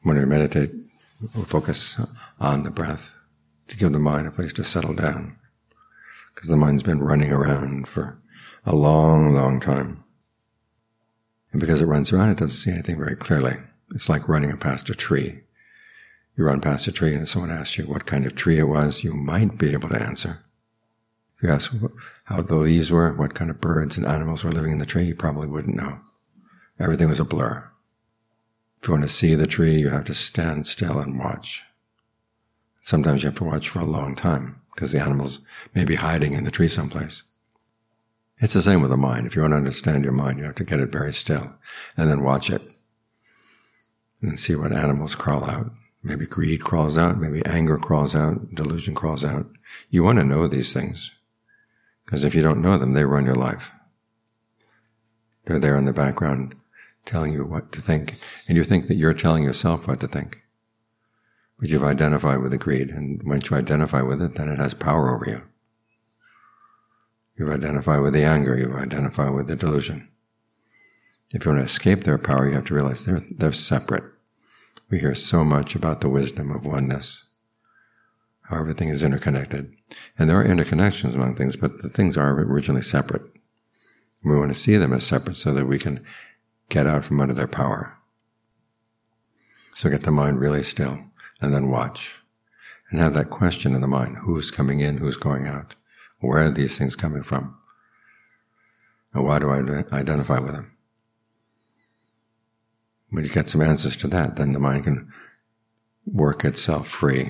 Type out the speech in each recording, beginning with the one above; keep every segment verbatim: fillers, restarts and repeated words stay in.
When we meditate, we focus on the breath to give the mind a place to settle down, because the mind's been running around for a long, long time. And because it runs around, it doesn't see anything very clearly. It's like running past a tree. You run past a tree and if someone asks you what kind of tree it was, you might be able to answer. If you ask how the leaves were, what kind of birds and animals were living in the tree, you probably wouldn't know. Everything was a blur. If you want to see the tree, you have to stand still and watch. Sometimes you have to watch for a long time, because the animals may be hiding in the tree someplace. It's the same with the mind. If you want to understand your mind, you have to get it very still, and then watch it, and see what animals crawl out. Maybe greed crawls out, maybe anger crawls out, delusion crawls out. You want to know these things, because if you don't know them, they run your life. They're there in the background telling you what to think, and you think that you're telling yourself what to think. But you've identified with the greed, and once you identify with it, then it has power over you. You've identified with the anger, you've identified with the delusion. If you want to escape their power, you have to realize they're, they're separate. We hear so much about the wisdom of oneness, how everything is interconnected. And there are interconnections among things, but the things are originally separate. We want to see them as separate so that we can get out from under their power. So get the mind really still, and then watch. And have that question in the mind, who's coming in, who's going out? Where are these things coming from? And why do I identify with them? When you get some answers to that, then the mind can work itself free.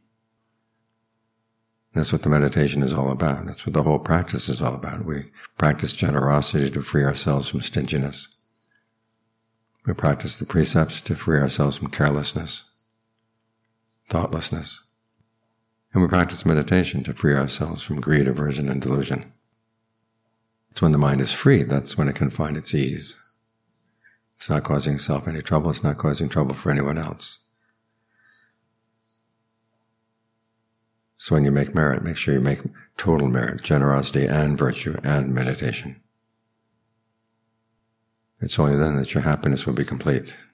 That's what the meditation is all about. That's what the whole practice is all about. We practice generosity to free ourselves from stinginess. We practice the precepts to free ourselves from carelessness, thoughtlessness. And we practice meditation to free ourselves from greed, aversion, and delusion. It's when the mind is free, that's when it can find its ease. It's not causing itself any trouble, it's not causing trouble for anyone else. So when you make merit, make sure you make total merit, generosity and virtue and meditation. It's only then that your happiness will be complete.